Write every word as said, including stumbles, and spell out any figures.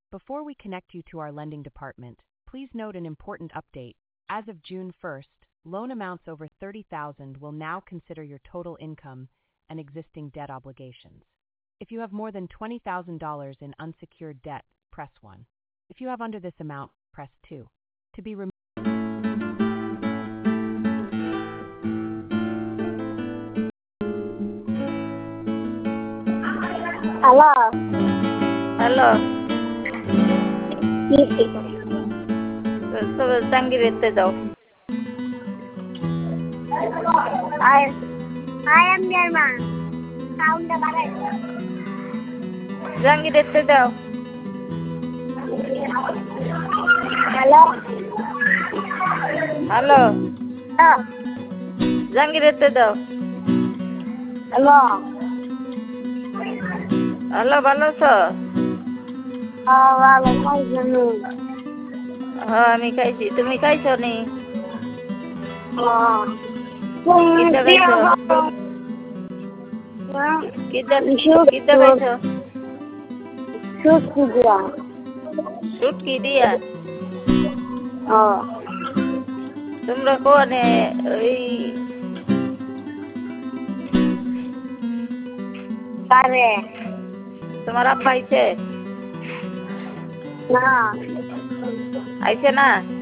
Before we connect you to our lending department, please note an important update. As of June first, loan amounts over thirty thousand dollars will now consider your total income and existing debt obligations. If you have more than twenty thousand dollars in unsecured debt, press one. If you have under this amount, press two. To be removed. Hello. Hello. Yes. So Sangirete daw. I I am your mom. Sound the baray. Sangirete daw. Hello. Hello. Hello. Sangirete daw. Hello. Hello, ভালো আছো? Ah, ভালো খাইছো? হ্যাঁ আমি খাইছি, তুমি খাইছো নি? Ah. কিটা খাইছো? কিটা কিটা খাইছো? শুটকি দিয়া। শুটকি দিয়া? Ah. তোমরা কোনে ওই পারে তোমার আব্বা আইছে? না আইছে না?